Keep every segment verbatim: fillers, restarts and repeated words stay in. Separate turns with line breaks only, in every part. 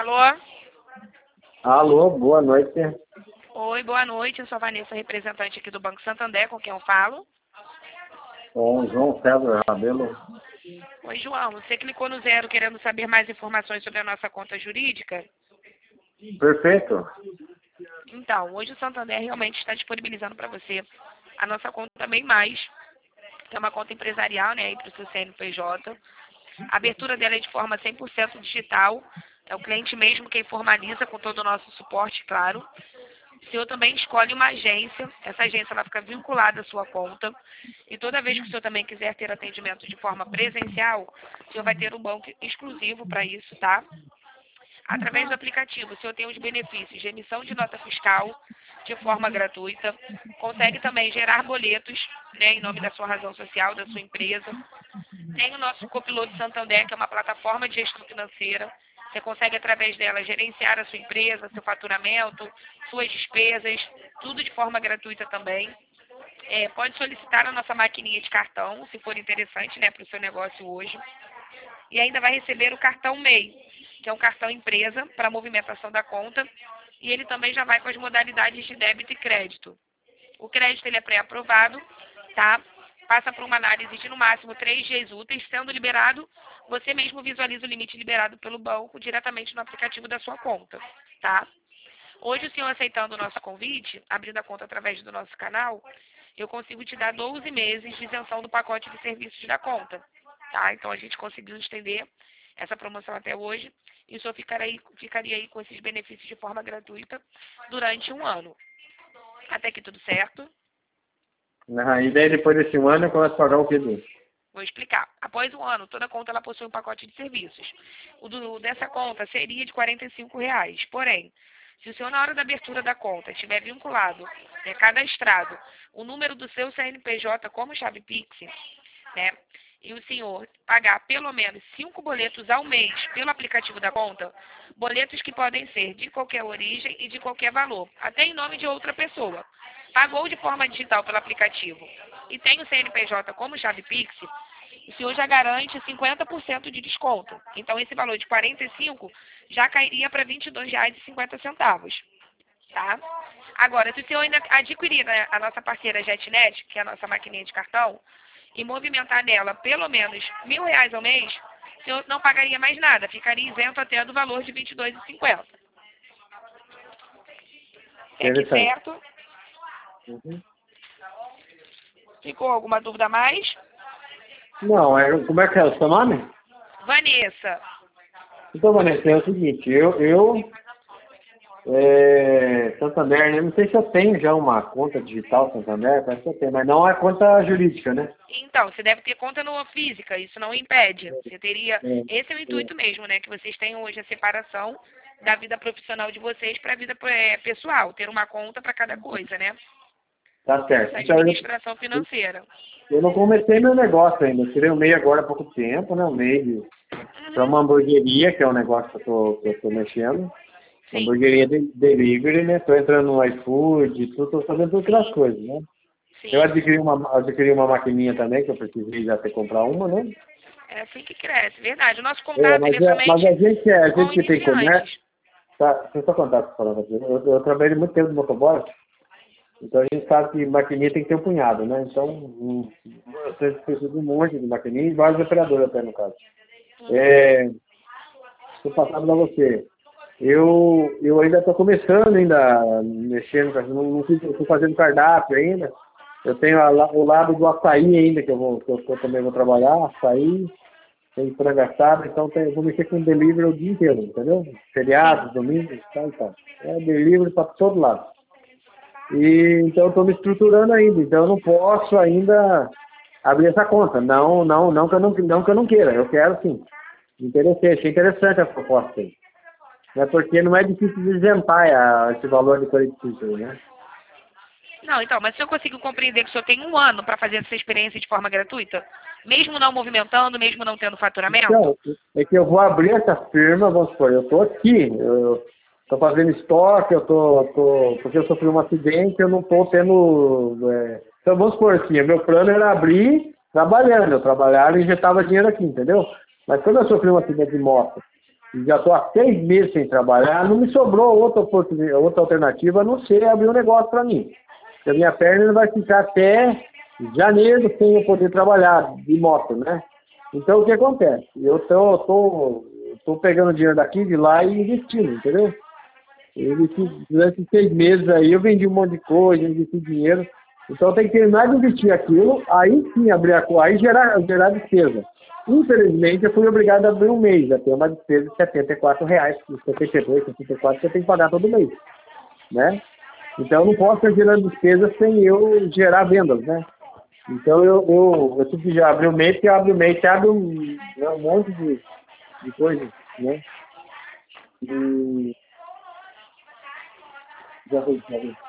Alô?
Alô, boa noite.
Oi, boa noite. Eu sou a Vanessa, representante aqui do Banco Santander, com quem eu falo.
Com João César Rabelo.
Oi, João. Você clicou no zero querendo saber mais informações sobre a nossa conta jurídica?
Perfeito.
Então, hoje o Santander realmente está disponibilizando para você a nossa conta Bem Mais, que é uma conta empresarial, né, para o seu C N P J. A abertura dela é de forma cem por cento digital. É o cliente mesmo quem formaliza com todo o nosso suporte, claro. O senhor também escolhe uma agência. Essa agência ela fica vinculada à sua conta. E toda vez que o senhor também quiser ter atendimento de forma presencial, o senhor vai ter um banco exclusivo para isso, tá? Através do aplicativo, o senhor tem os benefícios de emissão de nota fiscal de forma gratuita. Consegue também gerar boletos, né, em nome da sua razão social, da sua empresa. Tem o nosso Copiloto Santander, que é uma plataforma de gestão financeira. Você consegue, através dela, gerenciar a sua empresa, seu faturamento, suas despesas, tudo de forma gratuita também. É, pode solicitar a nossa maquininha de cartão, se for interessante, né, para o seu negócio hoje. E ainda vai receber o cartão M E I, que é um cartão empresa para movimentação da conta. E ele também já vai com as modalidades de débito e crédito. O crédito ele é pré-aprovado, tá? Passa por uma análise de no máximo três dias úteis, sendo liberado, você mesmo visualiza o limite liberado pelo banco diretamente no aplicativo da sua conta, tá? Hoje, o senhor aceitando o nosso convite, abrindo a conta através do nosso canal, eu consigo te dar doze meses de isenção do pacote de serviços da conta, tá? Então, a gente conseguiu estender essa promoção até hoje e o senhor ficaria aí, ficaria aí com esses benefícios de forma gratuita durante um ano. Até aqui tudo certo?
Ah, e daí depois desse um ano eu começo a pagar o quê? Du?
Vou explicar. Após um ano, toda conta ela possui um pacote de serviços. O do, dessa conta seria de quarenta e cinco reais. Porém, se o senhor na hora da abertura da conta tiver vinculado, né, cadastrado, o número do seu C N P J como chave Pix, né, e o senhor pagar pelo menos cinco boletos ao mês pelo aplicativo da conta, boletos que podem ser de qualquer origem e de qualquer valor, até em nome de outra pessoa, pagou de forma digital pelo aplicativo e tem o C N P J como chave Pix, o senhor já garante cinquenta por cento de desconto. Então, esse valor de quarenta e cinco já cairia para vinte e dois reais e cinquenta centavos. Tá? Agora, se o senhor ainda adquirir, né, a nossa parceira JetNet, que é a nossa maquininha de cartão, e movimentar nela pelo menos mil reais ao mês, o senhor não pagaria mais nada, ficaria isento até do valor de vinte e dois reais e cinquenta centavos. É aqui certo?
Uhum.
Ficou alguma dúvida a mais?
Não, é, como é que é o seu nome?
Vanessa.
Então, Vanessa, é o seguinte, eu, eu é, Santander, né? Não sei se eu tenho já uma conta digital Santander, parece que eu tenho, mas não é conta jurídica, né?
Então, você deve ter conta no física, isso não impede. Você teria,
É,
esse é o
é.
intuito mesmo, né? Que vocês tenham hoje a separação da vida profissional de vocês para a vida é, pessoal, ter uma conta para cada coisa, né?
Tá certo.
Essa
Então, eu,
administração financeira.
eu não comecei meu negócio ainda, eu tirei o M E I agora há pouco tempo, né? O M E I para
Uhum.
uma hamburgueria, que é um negócio que eu tô, que eu tô mexendo.
Sim,
Hamburgueria de delivery, né? Tô entrando no iFood, tô, tô fazendo todas aquelas coisas, né? Eu
sim.
adquiri uma, adquiri uma maquininha também, que eu precisei já ter comprar uma, né?
É assim que cresce, verdade. O nosso
É,
contato, ele
mas,
é
é, mas
somente
a gente, é, a
com
gente que tem comércio,
iniciantes.
tá? Deixa eu só contar essa palavra aqui. Eu, eu trabalhei muito tempo no motoboy, então a gente sabe que maquininha tem que ter um punhado, né? Então, hum, você precisa de um monte de maquininha e vários operadores até no caso.
Uhum.
É, estou passando para você. Eu, eu ainda estou começando ainda mexendo, não, não estou fazendo cardápio ainda. Eu tenho a, o lado do açaí ainda, que eu, vou, que eu, que eu também vou trabalhar, açaí, tem frango assado, então tem, eu vou mexer com delivery o dia inteiro, entendeu?
Sim.
Feriados, domingos, tal e tal. É delivery para todo lado. E, então eu estou me estruturando ainda, então eu não posso ainda abrir essa conta. Não, não, não que eu não, não que eu não queira, eu quero sim. Me interessei, achei interessante a proposta aí. É porque não é difícil de isentar a, esse valor de quarenta e cinco, né?
Não, então, mas se eu consigo compreender que o senhor tem um ano para fazer essa experiência de forma gratuita, mesmo não movimentando, mesmo não tendo faturamento?
Então, é que eu vou abrir essa firma, vamos supor, eu estou aqui, eu estou fazendo estoque, eu tô, tô, porque eu sofri um acidente, eu não estou tendo... É, então, vamos supor assim, o meu plano era abrir trabalhando, eu trabalhava e injetava dinheiro aqui, entendeu? Mas quando eu sofri um acidente de moto e já estou há seis meses sem trabalhar, não me sobrou outra, oportunidade, outra alternativa a não ser abrir um negócio para mim. Porque a minha perna vai ficar até janeiro sem eu poder trabalhar de moto, né? Então, o que acontece? Eu tô, tô, tô pegando dinheiro daqui, de lá e investindo, entendeu? Eu investi, durante seis meses aí, eu vendi um monte de coisa, investi dinheiro. Então, eu tenho que terminar de investir aquilo, aí sim abrir a coisa, aí gerar, gerar despesa. Infelizmente, eu fui obrigado a abrir um mês, a ter uma despesa de setenta e quatro reais, setenta e dois, setenta e quatro, que eu tenho que pagar todo mês, né? Então, eu não posso estar gerando despesas sem eu gerar vendas, né? Então, eu, eu, eu tive que já abrir o mês, que abre o mês, que abre um, né, um monte de, de coisas, né? E... Já foi, já foi.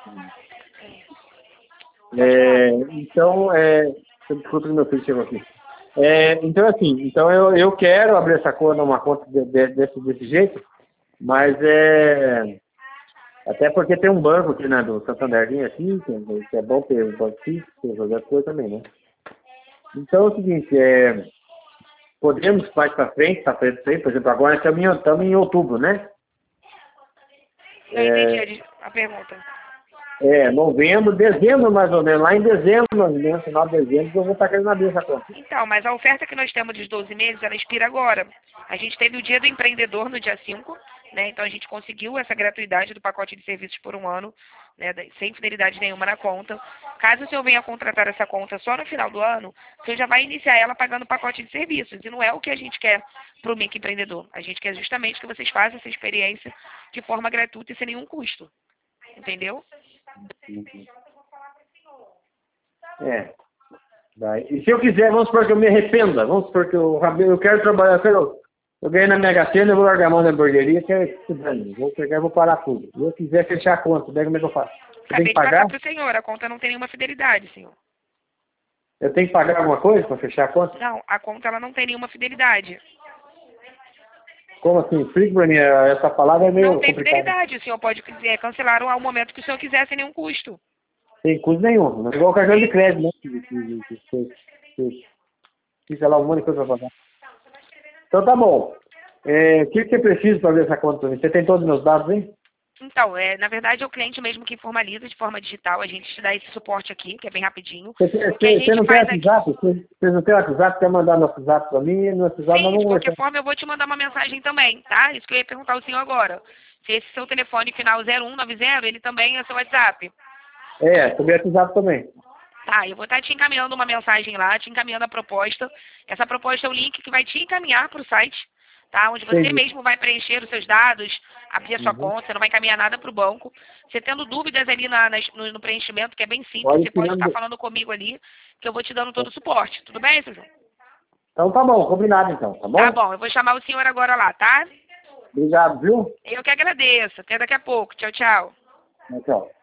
É, então, é... Desculpa que meu filho chegou aqui. É, então, assim, então eu, eu quero abrir essa conta, uma conta de, de, desse, desse jeito, mas é... Até porque tem um banco aqui, né, do Santanderzinho aqui, que, que é bom ter um banco fixo, ter fazer as coisas também, né? Então é o seguinte, é... Podemos mais para frente, para frente, por exemplo, agora estamos em, estamos em outubro, né?
Não entendi a pergunta.
É, novembro, dezembro mais ou menos, lá em dezembro, no final de dezembro, eu vou estar querendo abrir essa conta.
Então, mas a oferta que nós temos dos doze meses, ela expira agora. A gente teve o Dia do Empreendedor no dia cinco, né? Então a gente conseguiu essa gratuidade do pacote de serviços por um ano, né? Sem fidelidade nenhuma na conta. Caso o senhor venha contratar essa conta só no final do ano, o senhor já vai iniciar ela pagando o pacote de serviços. E não é o que a gente quer para o microempreendedor. A gente quer justamente que vocês façam essa experiência de forma gratuita e sem nenhum custo. Entendeu?
É. Vai. E se eu quiser, vamos supor que eu me arrependa, vamos supor que eu, eu quero trabalhar, eu, quero, eu ganhei na Mega Sena, eu vou largar a mão da hamburgueria, que é estudando, vou pegar e vou parar tudo. Se eu quiser fechar a conta, daí como é que eu faço? Eu
Acabei
tenho que
de
pagar?
para o senhor, a conta não tem nenhuma fidelidade, senhor.
Eu tenho que pagar alguma coisa para fechar a conta?
Não, a conta ela não tem nenhuma fidelidade.
Como assim? Explica pra mim, essa palavra é meio
Não tem
complicada.
fidelidade, o senhor pode é, cancelar ao momento que o senhor quiser sem nenhum custo.
Sem custo nenhum, não é igual o cartão de crédito, né? Que, que, que, que, que, fica lá um monte de coisa para pagar. Então tá bom. É, o que, que você precisa para ver essa conta para mim? Você tem todos os meus dados, hein?
Então, é, na verdade é o cliente mesmo que formaliza de forma digital, a gente te dá esse suporte aqui, que é bem rapidinho.
Você, você, você não quer WhatsApp? Você, você não tem WhatsApp? Quer mandar no WhatsApp para mim? No WhatsApp
Sim,
nós
de
vamos
qualquer
conversar.
forma eu vou te mandar uma mensagem também, tá? Isso que eu ia perguntar ao senhor agora. Se esse seu telefone final zero um nove zero, ele também é seu WhatsApp.
É, sobre WhatsApp também.
Tá, eu vou estar te encaminhando uma mensagem lá, te encaminhando a proposta. Essa proposta é o link que vai te encaminhar para o site, tá? Onde você
Entendi.
mesmo vai preencher os seus dados, abrir a sua
Uhum.
conta, você não vai encaminhar nada para o banco. Você tendo dúvidas ali na, nas- no, no preenchimento, que é bem simples,
Pode
você pode
tirar
estar
do-
falando comigo ali, que eu vou te dando todo o suporte. Tudo bem, seu João?
Então tá bom, combinado então, tá bom?
Tá bom, eu vou chamar o senhor agora lá, tá?
Obrigado, viu?
Eu que agradeço. Até daqui a pouco. Tchau, tchau.
Tchau.